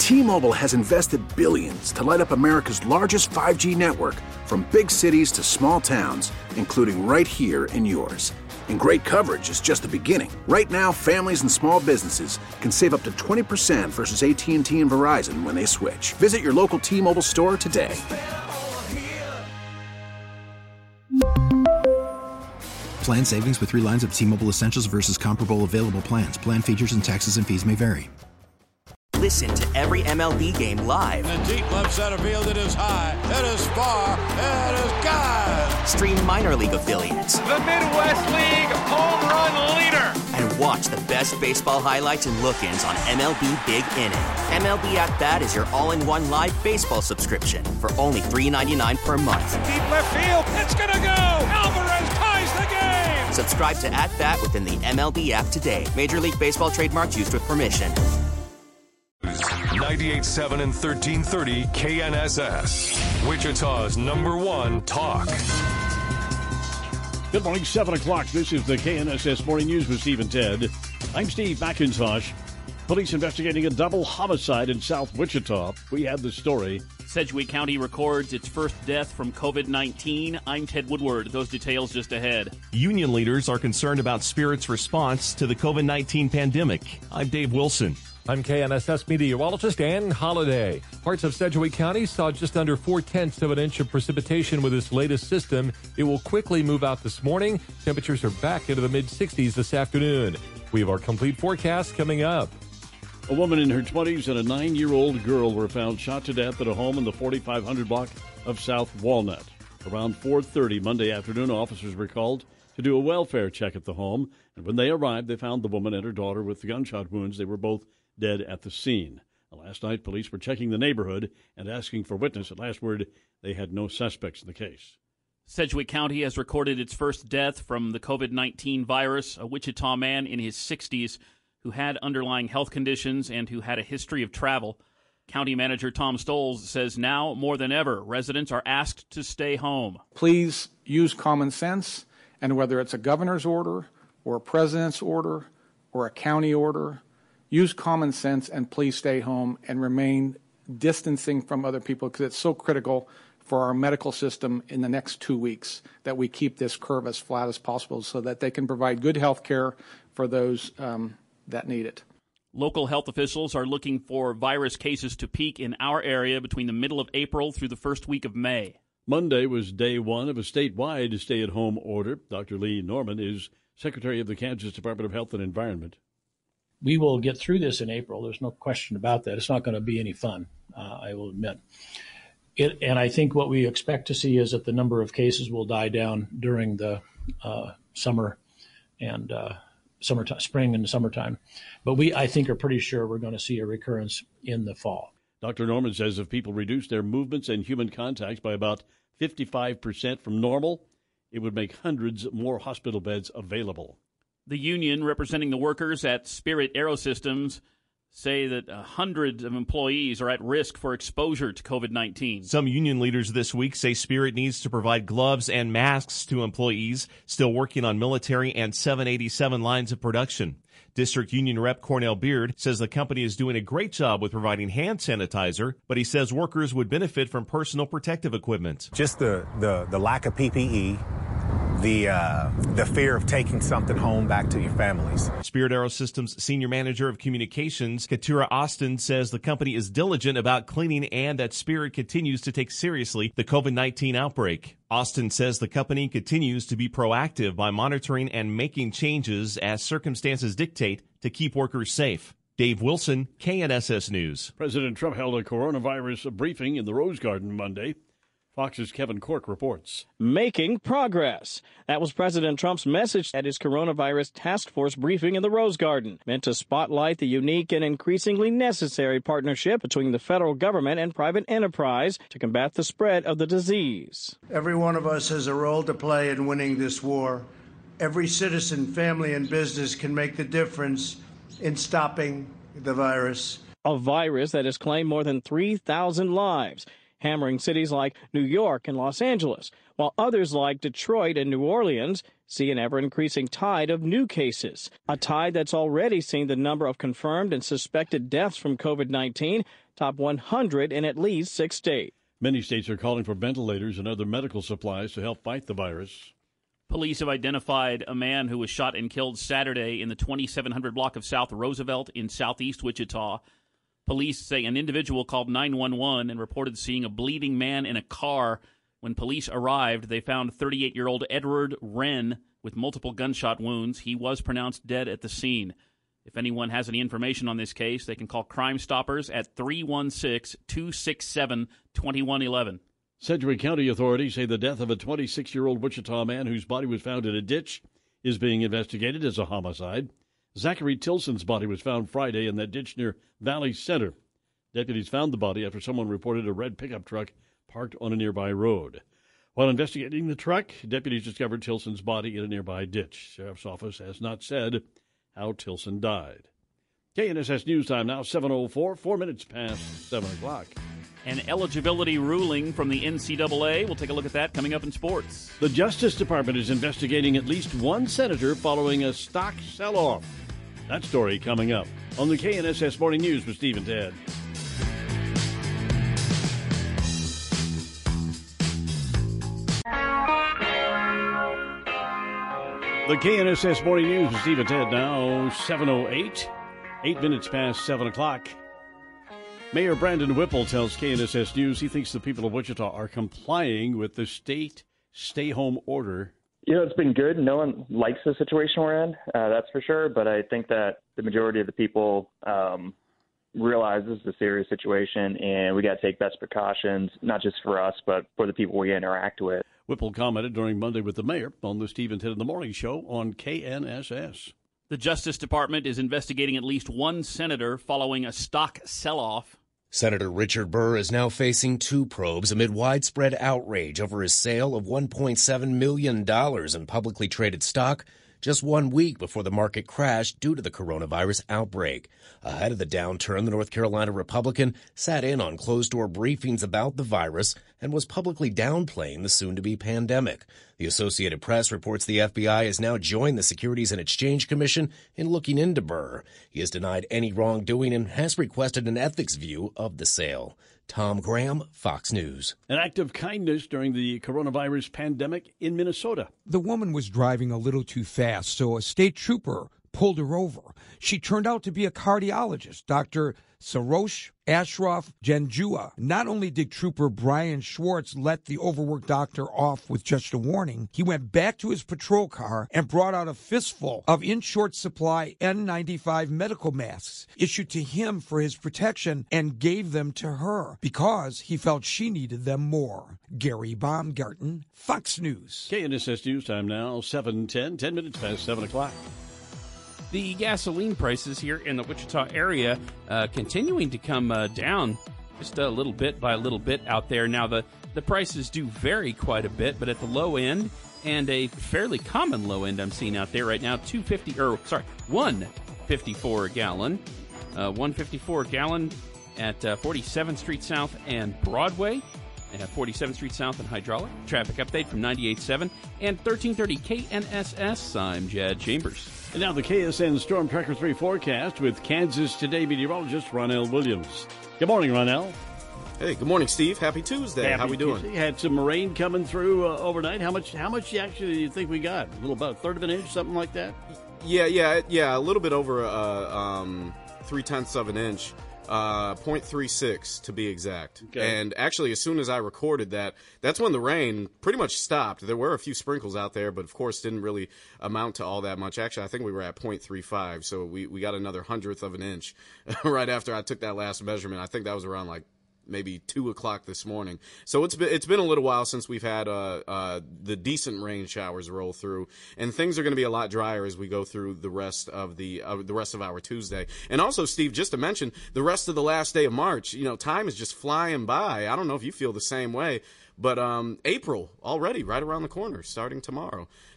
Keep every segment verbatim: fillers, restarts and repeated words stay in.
T-Mobile has invested billions to light up America's largest five G network, from big cities to small towns, including right here in yours. And great coverage is just the beginning. Right now, families and small businesses can save up to twenty percent versus A T and T and Verizon when they switch. Visit your local T-Mobile store today. Plan savings with three lines of T-Mobile Essentials versus comparable available plans. Plan features and taxes and fees may vary. Listen to every M L B game live. In the deep left center field, it is high, it is far, it is gone. Stream minor league affiliates. The Midwest League home run leader. And watch the best baseball highlights and look-ins on M L B Big Inning. M L B At Bat is your all-in-one live baseball subscription for only three dollars and ninety-nine cents per month. Deep left field, it's gonna go. Alvarez ties the game. Subscribe to At Bat within the M L B app today. Major League Baseball trademarks used with permission. ninety-eight point seven and thirteen thirty K N S S, Wichita's number one talk. Good morning, seven o'clock. This is the K N S S Morning News with Steve and Ted. I'm Steve McIntosh. Police investigating a double homicide in South Wichita. We have the story. Sedgwick County records its first death from COVID nineteen. I'm Ted Woodward. Those details just ahead. Union leaders are concerned about Spirit's response to the COVID nineteen pandemic. I'm Dave Wilson. I'm K N S S meteorologist Ann Holliday. Parts of Sedgwick County saw just under four-tenths of an inch of precipitation with this latest system. It will quickly move out this morning. Temperatures are back into the mid-sixties this afternoon. We have our complete forecast coming up. A woman in her twenties and a nine-year-old girl were found shot to death at a home in the forty-five hundred block of South Walnut. Around four thirty Monday afternoon, officers were called to do a welfare check at the home, and when they arrived, they found the woman and her daughter with gunshot wounds. They were both dead at the scene. Last night, police were checking the neighborhood and asking for witness. At last word, they had no suspects in the case. Sedgwick County has recorded its first death from the COVID nineteen virus. A Wichita man in his sixties who had underlying health conditions and who had a history of travel. County Manager Tom Stoles says now more than ever, residents are asked to stay home. Please use common sense, and whether it's a governor's order or a president's order or a county order, use common sense and please stay home and remain distancing from other people, because it's so critical for our medical system in the next two weeks that we keep this curve as flat as possible so that they can provide good health care for those um, that need it. Local health officials are looking for virus cases to peak in our area between the middle of April through the first week of May. Monday was day one of a statewide stay-at-home order. Doctor Lee Norman is Secretary of the Kansas Department of Health and Environment. We will get through this in April. There's no question about that. It's not going to be any fun, uh, I will admit. It, and I think what we expect to see is that the number of cases will die down during the uh, summer and uh, summertime, spring and summertime. But we, I think, are pretty sure we're going to see a recurrence in the fall. Doctor Norman says if people reduce their movements and human contacts by about fifty-five percent from normal, it would make hundreds more hospital beds available. The union representing the workers at Spirit Aerosystems say that uh, hundreds of employees are at risk for exposure to COVID nineteen. Some union leaders this week say Spirit needs to provide gloves and masks to employees still working on military and seven eighty-seven lines of production. District Union Rep Cornell Beard says the company is doing a great job with providing hand sanitizer, but he says workers would benefit from personal protective equipment. Just the, the, the lack of P P E. The uh, the fear of taking something home back to your families. Spirit Aerosystems Senior Manager of Communications, Katura Austin, says the company is diligent about cleaning and that Spirit continues to take seriously the COVID nineteen outbreak. Austin says the company continues to be proactive by monitoring and making changes as circumstances dictate to keep workers safe. Dave Wilson, K N S S News. President Trump held a coronavirus briefing in the Rose Garden Monday. Fox's Kevin Cork reports. Making progress. That was President Trump's message at his coronavirus task force briefing in the Rose Garden, meant to spotlight the unique and increasingly necessary partnership between the federal government and private enterprise to combat the spread of the disease. Every one of us has a role to play in winning this war. Every citizen, family, and business can make the difference in stopping the virus. A virus that has claimed more than three thousand lives. hammering cities like New York and Los Angeles, while others like Detroit and New Orleans see an ever-increasing tide of new cases, a tide that's already seen the number of confirmed and suspected deaths from COVID nineteen top one hundred in at least six states. Many states are calling for ventilators and other medical supplies to help fight the virus. Police have identified a man who was shot and killed Saturday in the twenty-seven hundred block of South Roosevelt in southeast Wichita. Police say an individual called nine one one and reported seeing a bleeding man in a car. When police arrived, they found thirty-eight-year-old Edward Wren with multiple gunshot wounds. He was pronounced dead at the scene. If anyone has any information on this case, they can call Crime Stoppers at three one six, two six seven, two one one one. Sedgwick County authorities say the death of a twenty-six-year-old Wichita man whose body was found in a ditch is being investigated as a homicide. Zachary Tilson's body was found Friday in that ditch near Valley Center. Deputies found the body after someone reported a red pickup truck parked on a nearby road. While investigating the truck, deputies discovered Tilson's body in a nearby ditch. Sheriff's office has not said how Tilson died. K N S S News Time now, seven oh four, four minutes past seven o'clock. An eligibility ruling from the N C double A. We'll take a look at that coming up in sports. The Justice Department is investigating at least one senator following a stock sell-off. That story coming up on the K N S S Morning News with Steve and Ted. The K N S S Morning News with Steve and Ted now, seven oh eight, eight minutes past seven o'clock. Mayor Brandon Whipple tells K N S S News he thinks the people of Wichita are complying with the state stay-home order. You know, it's been good. No one likes the situation we're in, uh, that's for sure. But I think that the majority of the people um, realize this is a serious situation, and we got to take best precautions, not just for us, but for the people we interact with. Whipple commented during Monday with the mayor on the Steve and Ted in the Morning Show on K N S S. The Justice Department is investigating at least one senator following a stock sell-off. Senator Richard Burr is now facing two probes amid widespread outrage over his sale of one point seven million dollars in publicly traded stock just one week before the market crashed due to the coronavirus outbreak. Ahead of the downturn, the North Carolina Republican sat in on closed-door briefings about the virus and was publicly downplaying the soon-to-be pandemic. The Associated Press reports the F B I has now joined the Securities and Exchange Commission in looking into Burr. He has denied any wrongdoing and has requested an ethics view of the sale. Tom Graham, Fox News. An act of kindness during the coronavirus pandemic in Minnesota. The woman was driving a little too fast, so a state trooper pulled her over. She turned out to be a cardiologist, Doctor Sarosh Ashraf Janjua. Not only did Trooper Brian Schwartz let the overworked doctor off with just a warning, he went back to his patrol car and brought out a fistful of in short supply N ninety-five medical masks issued to him for his protection and gave them to her because he felt she needed them more. Gary Baumgarten, Fox News. K N S S News Time now, seven ten, ten minutes past seven o'clock. The gasoline prices here in the Wichita area uh, continuing to come uh, down just a little bit by a little bit out there. Now, the, the prices do vary quite a bit, but at the low end and a fairly common low end I'm seeing out there right now, two fifty or sorry, one fifty-four a gallon, uh, one fifty-four a gallon at uh, forty-seventh Street South and Broadway. At forty-seventh Street South and Hydraulic. Traffic update from ninety-eight point seven and thirteen thirty K N S S. I'm Jad Chambers. And now the K S N Storm Tracker three forecast with Kansas Today meteorologist Ronell Williams. Good morning, Ronell. Hey, good morning, Steve. Happy Tuesday. Happy How we doing? Tuesday. Had some rain coming through uh, overnight. How much? How much actually do you think we got? A little about a third of an inch, something like that. Yeah, yeah, yeah. A little bit over uh, um, three tenths of an inch. Uh, point three six to be exact. Okay. And actually, as soon as I recorded that, that's when the rain pretty much stopped. There were a few sprinkles out there, but of course didn't really amount to all that much. Actually, I think we were at point three five, so we, we got another hundredth of an inch right after I took that last measurement. I think that was around like maybe two o'clock this morning. So it's been, it's been a little while since we've had uh, uh, the decent rain showers roll through, and things are going to be a lot drier as we go through the rest of the uh, the rest of our Tuesday. And also, Steve, just to mention, the rest of the last day of March, you know, time is just flying by. I don't know if you feel the same way, but um, April already right around the corner, starting tomorrow.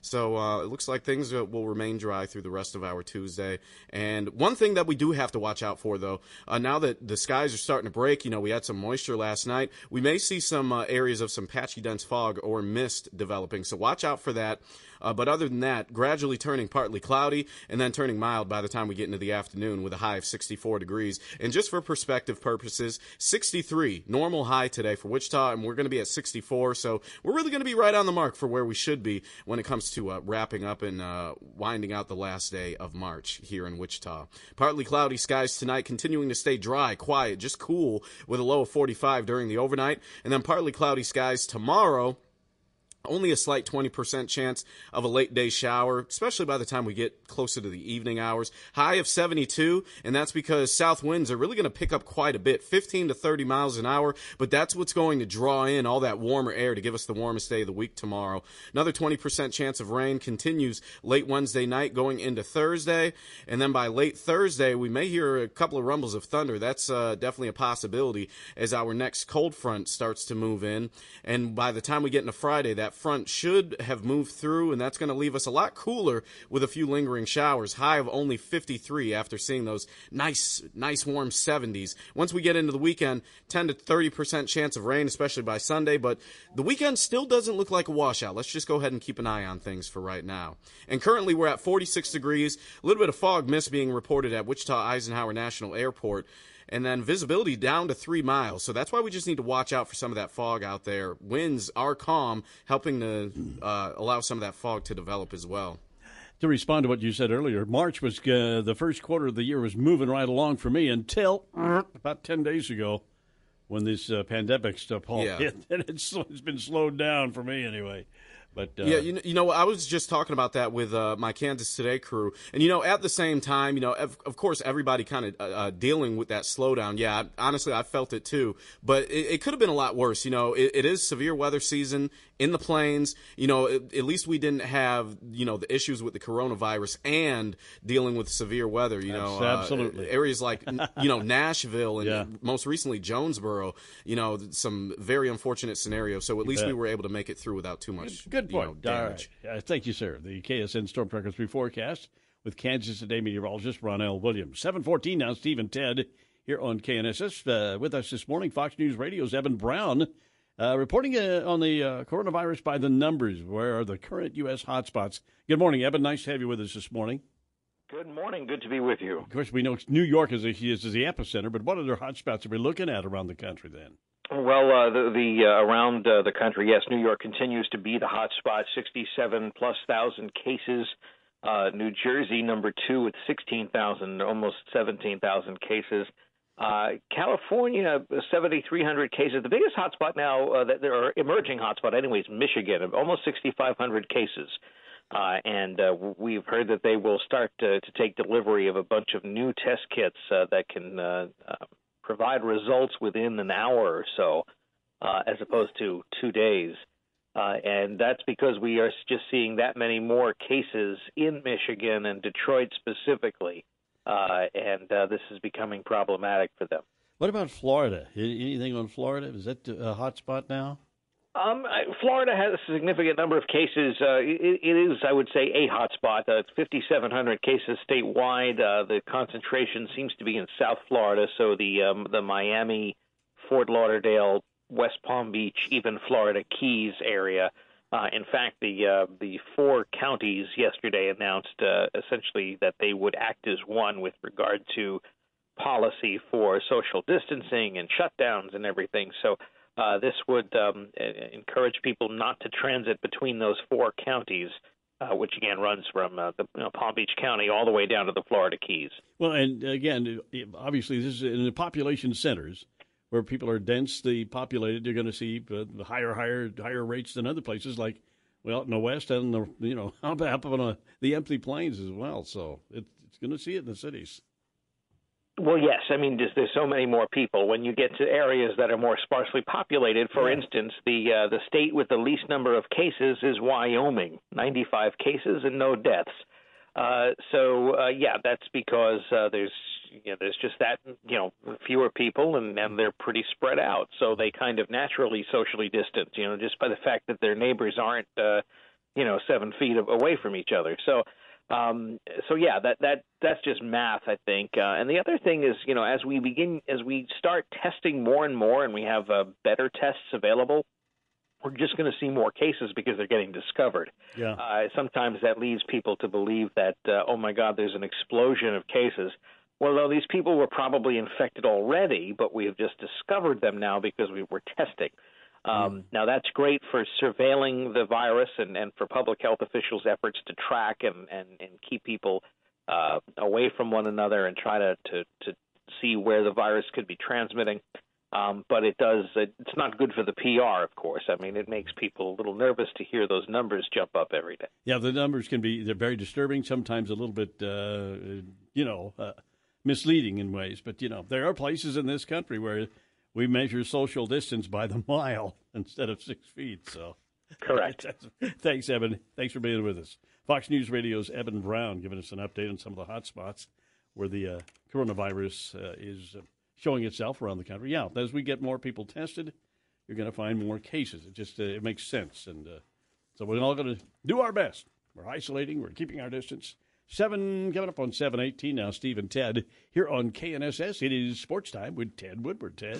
So uh, it looks like things will remain dry through the rest of our Tuesday. And one thing that we do have to watch out for, though, uh, now that the skies are starting to break, you know, we had some moisture last night, we may see some uh, areas of some patchy dense fog or mist developing. So watch out for that. Uh, but other than that, gradually turning partly cloudy and then turning mild by the time we get into the afternoon with a high of sixty-four degrees. And just for perspective purposes, sixty-three, normal high today for Wichita, and we're going to be at sixty-four. So we're really going to be right on the mark for where we should be when it comes to uh, wrapping up and uh, winding out the last day of March here in Wichita. Partly cloudy skies tonight, continuing to stay dry, quiet, just cool with a low of forty-five during the overnight. And then partly cloudy skies tomorrow. Only a slight twenty percent chance of a late day shower, especially by the time we get closer to the evening hours. High of seventy-two, and that's because south winds are really going to pick up quite a bit, fifteen to thirty miles an hour, but that's what's going to draw in all that warmer air to give us the warmest day of the week tomorrow. Another twenty percent chance of rain continues late Wednesday night going into Thursday, and then by late Thursday, we may hear a couple of rumbles of thunder. That's uh, definitely a possibility as our next cold front starts to move in, and by the time we get into Friday, that front should have moved through, and that's going to leave us a lot cooler with a few lingering showers. High of only fifty-three after seeing those nice, nice warm seventies. Once we get into the weekend, ten to thirty percent chance of rain, especially by Sunday, but the weekend still doesn't look like a washout. Let's just go ahead and keep an eye on things for right now. And currently we're at forty-six degrees, a little bit of fog mist being reported at Wichita Eisenhower National Airport. And then visibility down to three miles. So that's why we just need to watch out for some of that fog out there. Winds are calm, helping to uh, allow some of that fog to develop as well. To respond to what you said earlier, March was uh, the first quarter of the year was moving right along for me until about ten days ago when this uh, pandemic stuff all Yeah. hit. And it's, it's been slowed down for me anyway. But uh, yeah, you know, you know, I was just talking about that with uh, my Kansas Today crew, and you know, at the same time, you know, of, of course, everybody kind of uh, uh, dealing with that slowdown. Yeah, I, honestly, I felt it too, but it, it could have been a lot worse. You know, it, it is severe weather season in the plains. You know, it, at least we didn't have you know the issues with the coronavirus and dealing with severe weather. You know, absolutely uh, areas like you know Nashville and Yeah. most recently Jonesboro. You know, some very unfortunate scenarios. So at You least we bet. were able to make it through without too much. Good you know, point. All damage. right. Uh, thank you, sir. The K S N Storm Tracker three forecast with Kansas Today meteorologist Ronell Williams. seven fourteen now, Steve and Ted here on K N S S. Uh, with us this morning, Fox News Radio's Evan Brown uh, reporting uh, on the uh, coronavirus by the numbers. Where are the current U S hotspots? Good morning, Evan. Nice to have you with us this morning. Good morning. Good to be with you. Of course, we know New York is, a, is the epicenter, but what other hotspots are we looking at around the country then? Well, uh, the, the uh, around uh, the country, yes, New York continues to be the hot spot, sixty-seven plus thousand cases. Uh, New Jersey, number two, with sixteen thousand, almost seventeen thousand cases. Uh, California, seventy-three hundred cases. The biggest hot spot now, uh, that there are emerging hot spot, anyways, Michigan, almost sixty-five hundred cases. Uh, and uh, we've heard that they will start to, to take delivery of a bunch of new test kits uh, that can uh, uh, provide results within an hour or so, uh, as opposed to two days. Uh, and that's because we are just seeing that many more cases in Michigan and Detroit specifically, uh, and uh, this is becoming problematic for them. What about Florida? Anything on Florida? Is that a hot spot now? Um, I, Florida has a significant number of cases. Uh, it, it is, I would say, a hot spot. Uh, fifty-seven hundred cases statewide. Uh, the concentration seems to be in South Florida, so the um, the Miami, Fort Lauderdale, West Palm Beach, even Florida Keys area. Uh, in fact, the uh, the four counties yesterday announced uh, essentially that they would act as one with regard to policy for social distancing and shutdowns and everything. So uh, this would um, encourage people not to transit between those four counties, uh, which again runs from uh, the you know, Palm Beach County all the way down to the Florida Keys. Well, and again, obviously, this is in the population centers where people are densely populated. You're going to see uh, higher, higher, higher rates than other places, like well, in the West and the you know up up on uh, the empty plains as well. So it, it's going to see it in the cities. Well, yes. I mean, there's, there's so many more people. When you get to areas that are more sparsely populated, for Yeah. instance, the uh, the state with the least number of cases is Wyoming, ninety-five cases and no deaths. Uh, so, uh, yeah, that's because uh, there's you know, there's just that, you know, fewer people, and, and they're pretty spread out. So they kind of naturally socially distance, you know, just by the fact that their neighbors aren't uh, you know, seven feet away from each other. So, um, so yeah, that that that's just math, I think. Uh, and the other thing is, you know, as we begin, as we start testing more and more, and we have uh, better tests available, we're just going to see more cases because they're getting discovered. Yeah. Uh, sometimes that leads people to believe that, uh, oh my God, there's an explosion of cases. Well, no, these people were probably infected already, but we have just discovered them now because we were testing. Um, mm. Now, that's great for surveilling the virus and, and for public health officials' efforts to track and, and, and keep people uh, away from one another and try to, to, to see where the virus could be transmitting. Um, but it does, it's not good for the P R, of course. I mean, it makes people a little nervous to hear those numbers jump up every day. Yeah, the numbers can be, they're very disturbing, sometimes a little bit, uh, you know, uh, misleading in ways. But, you know, there are places in this country where we measure social distance by the mile instead of six feet. So, correct. Thanks, Evan. Thanks for being with us. Fox News Radio's Evan Brown giving us an update on some of the hot spots where the uh, coronavirus uh, is uh, showing itself around the country. Yeah, as we get more people tested, you're going to find more cases. It just uh, it makes sense. And uh, so we're all going to do our best. We're isolating. We're keeping our distance. Seven, coming up on seven eighteen now, Steve and Ted here on K N S S. It is Sports Time with Ted Woodward. Ted.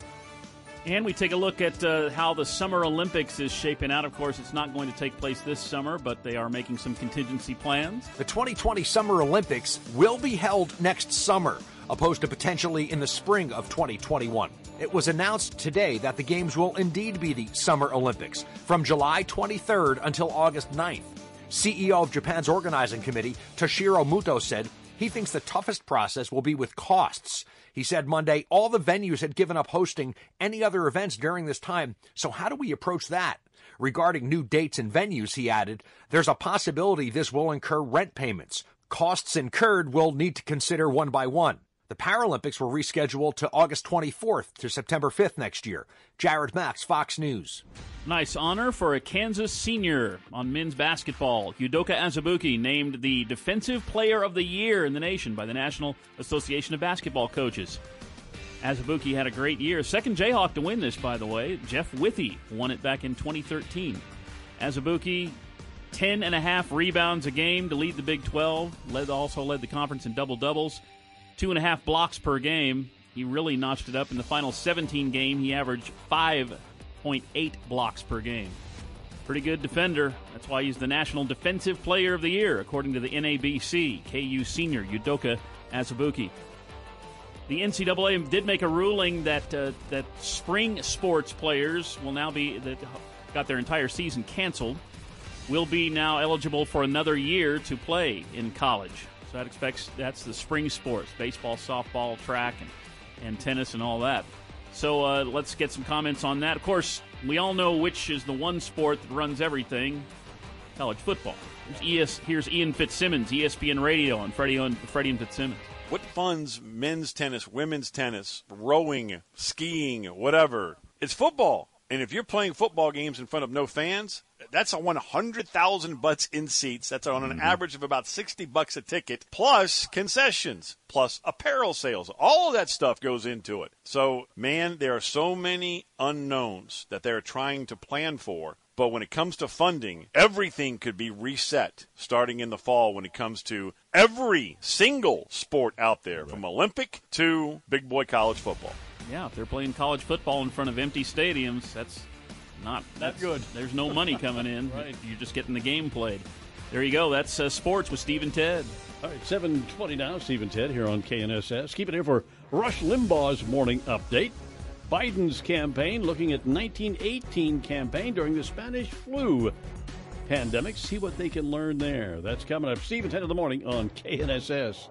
And we take a look at uh, how the Summer Olympics is shaping out. Of course, it's not going to take place this summer, but they are making some contingency plans. The twenty twenty Summer Olympics will be held next summer, opposed to potentially in the spring of twenty twenty-one. It was announced today that the Games will indeed be the Summer Olympics from July twenty-third until August ninth. C E O of Japan's organizing committee, Toshiro Muto, said he thinks the toughest process will be with costs. He said Monday all the venues had given up hosting any other events during this time, so how do we approach that? Regarding new dates and venues, he added, there's a possibility this will incur rent payments. Costs incurred we'll need to consider one by one. The Paralympics were rescheduled to August twenty-fourth to September fifth next year. Jared Max, Fox News. Nice honor for a Kansas senior on men's basketball. Udoka Azubuike named the Defensive Player of the Year in the nation by the National Association of Basketball Coaches. Azubuike had a great year. Second Jayhawk to win this, by the way. Jeff Withey won it back in twenty thirteen. Azubuike, ten and a half rebounds a game to lead the Big twelve. Led, also led the conference in double-doubles. Two and a half blocks per game. He really notched it up. In the final seventeen game, he averaged five point eight blocks per game. Pretty good defender. That's why he's the National Defensive Player of the Year, according to the N A B C. K U senior Udoka Azubuike. The N C double A did make a ruling that uh, that spring sports players will now be that got their entire season canceled will be now eligible for another year to play in college. So that expects that's the spring sports, baseball, softball, track, and, and tennis and all that. So uh, let's get some comments on that. Of course, we all know which is the one sport that runs everything, college football. Here's, E S, here's Ian Fitzsimmons, E S P N Radio, on Freddie, on Freddie and Fitzsimmons. What funds men's tennis, women's tennis, rowing, skiing, whatever? It's football. And if you're playing football games in front of no fans, that's a one hundred thousand butts in seats. That's on an mm-hmm. average of about sixty bucks a ticket, plus concessions, plus apparel sales. All of that stuff goes into it. So, man, there are so many unknowns that they're trying to plan for. But when it comes to funding, everything could be reset starting in the fall when it comes to every single sport out there, right, from Olympic to big boy college football. Yeah, if they're playing college football in front of empty stadiums, that's not that's good. There's no money coming in. Right. You're just getting the game played. There you go. That's uh, sports with Steve and Ted. All right, seven twenty now, Steve and Ted here on K N S S. Keep it here for Rush Limbaugh's morning update. Biden's campaign looking at nineteen eighteen campaign during the Spanish flu pandemic. See what they can learn there. That's coming up. Steve and Ted in the morning on K N S S.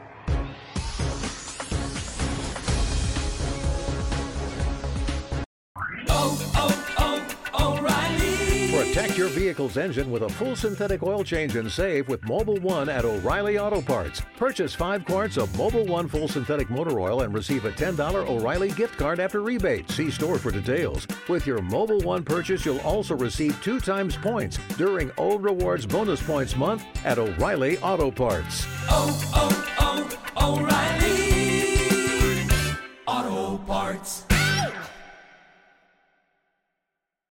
Protect your vehicle's engine with a full synthetic oil change and save with Mobil one at O'Reilly Auto Parts. Purchase five quarts of Mobil one full synthetic motor oil and receive a ten dollars O'Reilly gift card after rebate. See store for details. With your Mobil one purchase, you'll also receive two times points during O Rewards Bonus Points Month at O'Reilly Auto Parts. Oh, oh, oh, O'Reilly.